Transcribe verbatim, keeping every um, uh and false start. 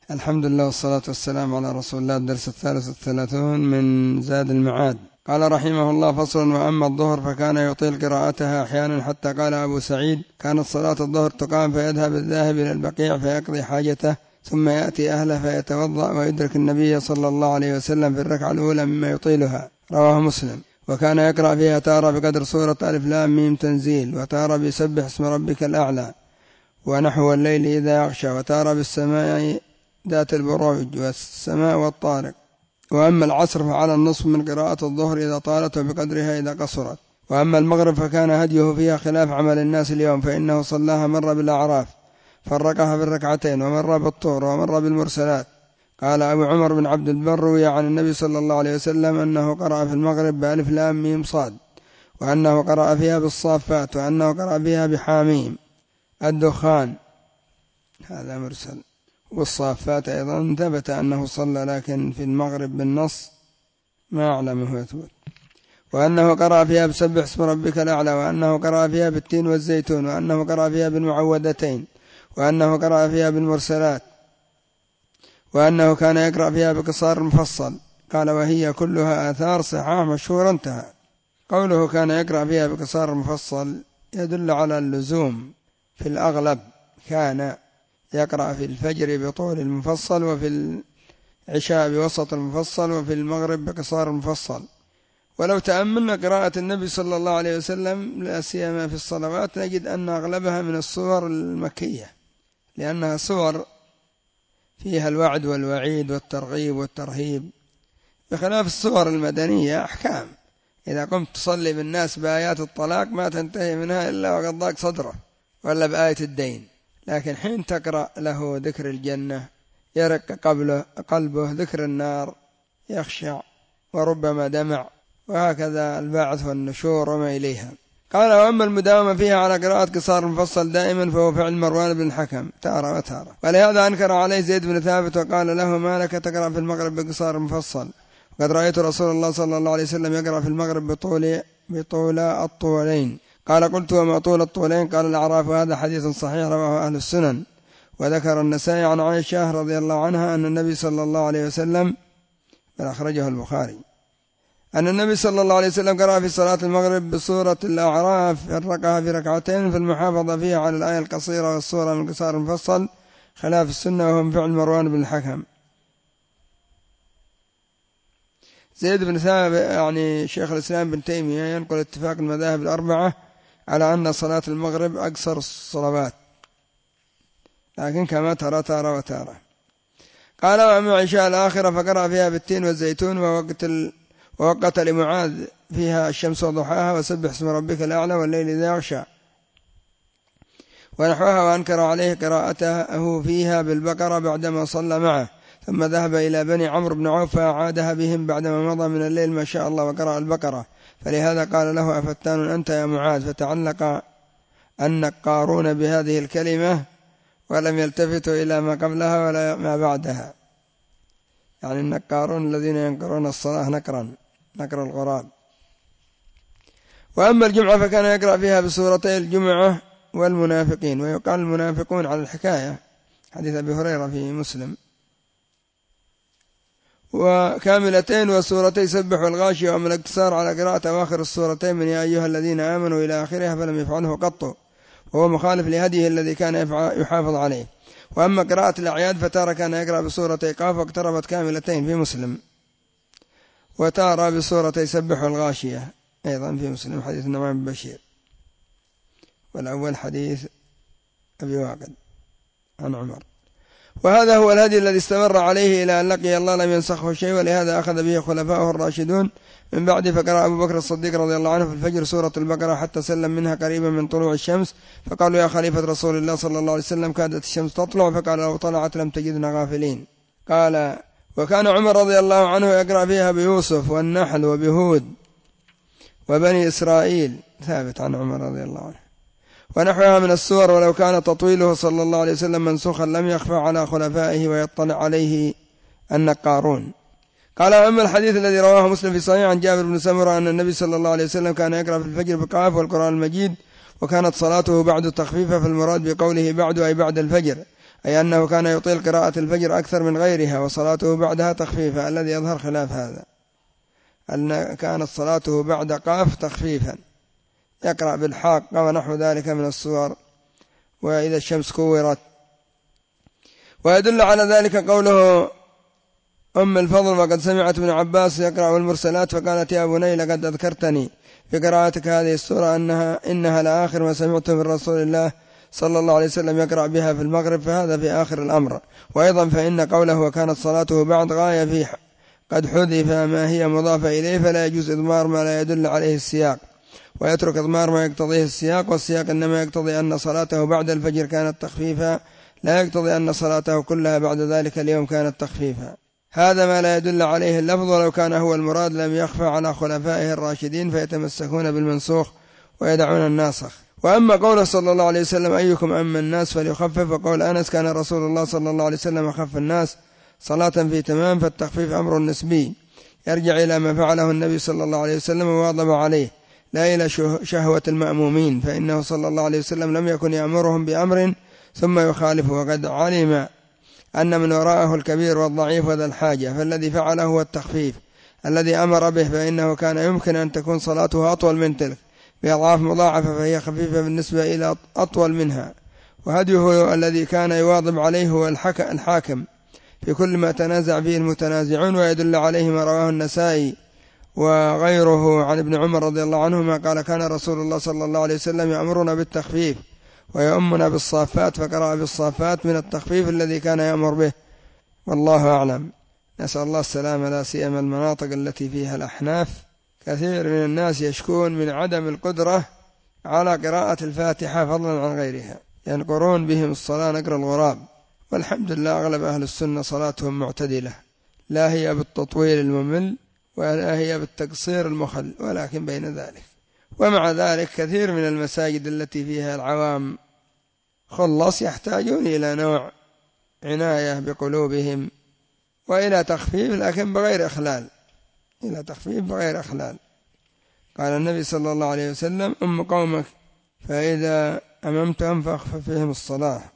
الحمد لله والصلاة والسلام على رسول الله. الدرس الثالث والثلاثون من زاد المعاد. قال رحمه الله: فصل. وأما الظهر فكان يطيل قراءتها أحيانا، حتى قال أبو سعيد: كانت صلاة الظهر تقام فيذهب الذاهب إلى البقيع فيقضي حاجته، ثم يأتي أهله فيتوضأ ويدرك النبي صلى الله عليه وسلم في الركعة الأولى مما يطيلها. رواه مسلم. وكان يقرأ فيها تارة بقدر سورة ألف لام ميم تنزيل، وتارة بسبح اسم ربك الأعلى ونحو الليل إذا يغشى، وتارة بالسماء ذات البروج والسماء والطارق. وأما العصر فعلى النصف من قراءة الظهر إذا طالت وبقدرها إذا قصرت. وأما المغرب فكان هديه فيها خلاف عمل الناس اليوم، فإنه صلاها مرة بالأعراف فرقها في الركعتين، ومر بالطور، ومر بالمرسلات. قال أبو عمر بن عبد البر: روي عن النبي صلى الله عليه وسلم أنه قرأ في المغرب بألف لام ميم صاد، وأنه قرأ فيها بالصافات، وأنه قرأ فيها بحاميم الدخان، هذا مرسل. والصافات أيضا ثبت أنه صلى، لكن في المغرب بالنص ما أعلمه يثبت. وأنه قرأ فيها بسبح اسم ربك الأعلى، وأنه قرأ فيها بالتين والزيتون، وأنه قرأ فيها بالمعوذتين، وأنه قرأ فيها بالمرسلات، وأنه كان يقرأ فيها بقصار مفصل. قال: وهي كلها آثار صحاح مشهورة. انتهى. قوله كان يقرأ فيها بقصار مفصل يدل على اللزوم في الأغلب. كان يقرأ في الفجر بطول المفصل، وفي العشاء بوسط المفصل، وفي المغرب بقصار المفصل. ولو تأملنا قراءة النبي صلى الله عليه وسلم لا سيما في الصلوات نجد أن أغلبها من السور المكية، لأنها سور فيها الوعد والوعيد والترغيب والترهيب، بخلاف السور المدنية أحكام. إذا قمت تصلي بالناس بآيات الطلاق ما تنتهي منها إلا وقد ضاق صدره، ولا بآية الدين. لكن حين تقرأ له ذكر الجنة يرق قبله قلبه، ذكر النار يخشع وربما دمع، وهكذا البعث والنشور وما إليها. قال: وأما المداومة فيها على قراءة قصار مفصل دائما فهو فعل مروان بن الحكم تارة وتارة، ولهذا أنكر عليه زيد بن ثابت وقال له: ما لك تقرأ في المغرب بقصار مفصل؟ وقد رأيت رسول الله صلى الله عليه وسلم يقرأ في المغرب بطول بطول الطولين. قال: قلت: وما طول الطولين؟ قال: الأعراف. هذا حديث صحيح رواه أهل السنن. وذكر النسائي عن عائشة رضي الله عنها أن النبي صلى الله عليه وسلم، بل أخرجه البخاري، أن النبي صلى الله عليه وسلم قرأ في صلاة المغرب بسورة الأعراف فرقها في ركعتين، في المحافظة فيها على الآية القصيرة والسورة من قصار المفصل، خلاف السنة وهم فعل مروان بن الحكم. زيد بن ثابت يعني شيخ الإسلام بن تيمية ينقل اتفاق المذاهب الأربعة على أن صلاة المغرب أقصر الصلوات، لكن كما ترى تارة وتارة. قال: وأما عشاء الآخرة فقرأ فيها بالتين والزيتون، ووقت ال... ووقت لمعاذ فيها الشمس وضحاها، وسبح اسم ربك الأعلى والليل إذا يغشى ونحوها. وأنكر عليه قراءته فيها بالبقرة بعدما صلى معه، ثم ذهب إلى بني عمرو بن عوف فعادها بهم بعدما مضى من الليل ما شاء الله وقرأ البقرة، فلهذا قال له: أفتان أنت يا معاذ؟ فتعلق النقارون بهذه الكلمة ولم يلتفتوا إلى ما قبلها ولا ما بعدها، يعني النقارون الذين ينقرون الصلاة نقرا نقر الغراب. وأما الجمعة فكان يقرأ فيها بسورتي الجمعة والمنافقين، ويقال المنافقون على الحكاية، حديث أبي هريرة في مسلم، وكاملتين وسورتي سبح والغاشية. وأما الاقتصار على قراءة أواخر السورتين من يا أيها الذين آمنوا إلى آخرها فلم يفعله قط، وهو مخالف لهديه الذي كان يحافظ عليه. وأما قراءة الأعياد فتارة كان يقرأ بسورتي قاف واقتربت كاملتين في مسلم، وتارة بسورتي سبح والغاشية أيضا في مسلم، حديث النعمان بن بشير، والأول حديث أبي واقد عن عمر. وهذا هو الهدي الذي استمر عليه إلى أن لقي الله لم ينسخه شيء، ولهذا أخذ به خلفاؤه الراشدون من بعد. فقرأ أبو بكر الصديق رضي الله عنه في الفجر سورة البقرة حتى سلم منها قريبا من طلوع الشمس، فقالوا: يا خليفة رسول الله صلى الله عليه وسلم كادت الشمس تطلع، فقال: لو طلعت لم تجدنا غافلين. قال: وكان عمر رضي الله عنه يقرأ فيها بيوسف والنحل وبهود وبني إسرائيل، ثابت عن عمر رضي الله عنه، ونحوها من السور. ولو كان تطويله صلى الله عليه وسلم منسوخا لم يخفى على خلفائه ويطلع عليه النقارون. قال: أما الحديث الذي رواه مسلم في صحيح عن جابر بن سمرة أن النبي صلى الله عليه وسلم كان يقرأ في الفجر بقاف والقرآن المجيد، وكانت صلاته بعد تخفيفة، فالمراد بقوله بعد أي بعد الفجر، أي أنه كان يطيل قراءة الفجر أكثر من غيرها وصلاته بعدها تخفيفا، الذي يظهر خلاف هذا أن كانت صلاته بعد قاف تخفيفا، يقرأ بالحاقة ونحو ذلك من الصور وإذا الشمس كورت. ويدل على ذلك قوله أم الفضل وقد سمعت ابن عباس يقرأ المرسلات فقالت يا بني لقد أذكرتني في قراءتك هذه السورة أنها إنها لآخر ما سمعته من رسول الله صلى الله عليه وسلم يقرأ بها في المغرب، فهذا في آخر الأمر. وأيضا فإن قوله وكانت صلاته بعد غاية فيه قد حذف ما هي مضافة إليه، فلا يجوز إضمار ما لا يدل عليه السياق، ويترك إضمار ما يقتضيه السياق، والسياق إنما يقتضي أن صلاته بعد الفجر كانت تخفيفا، لا يقتضي أن صلاته كلها بعد ذلك اليوم كانت تخفيفا. هذا ما لا يدل عليه اللفظ، ولو كان هو المراد لم يخفى على خلفائه الراشدين فيتمسكون بالمنسوخ ويدعون الناسخ. وأما قوله صلى الله عليه وسلم أيكم أما الناس فليخفف، وقول أنس كان رسول الله صلى الله عليه وسلم أخف الناس صلاة في تمام، فالتخفيف أمر نسبي يرجع إلى ما فعله النبي صلى الله عليه وسلم وواظب عليه، لا إلى شهوة المأمومين، فإنه صلى الله عليه وسلم لم يكن يأمرهم بأمر ثم يخالفه، وقد علم أن من وراءه الكبير والضعيف وذا الحاجة، فالذي فعله هو التخفيف الذي أمر به، فإنه كان يمكن أن تكون صلاته أطول من تلك بأضعاف مضاعفة، فهي خفيفة بالنسبة إلى أطول منها. وهديه الذي كان يواظب عليه هو الحاكم في كل ما تنازع فيه المتنازعون. ويدل عليه ما رواه النسائي وغيره عن ابن عمر رضي الله عنهما قال كان رسول الله صلى الله عليه وسلم يأمرنا بالتخفيف ويؤمنا بالصافات، فقرأ بالصافات من التخفيف الذي كان يأمر به، والله أعلم. نسأل الله السلامة، لا سيما المناطق التي فيها الأحناف كثير من الناس يشكون من عدم القدرة على قراءة الفاتحة فضلا عن غيرها، ينقرون بهم الصلاة نقر الغراب. والحمد لله أغلب أهل السنة صلاتهم معتدلة، لا هي بالتطويل الممل ولا هي بالتقصير المخل، ولكن بين ذلك. ومع ذلك كثير من المساجد التي فيها العوام خلص يحتاجون إلى نوع عناية بقلوبهم وإلى تخفيف، لكن بغير إخلال، إلى تخفيف بغير إخلال. قال النبي صلى الله عليه وسلم أم قومك فإذا أممتهم فأخفف فيهم الصلاة.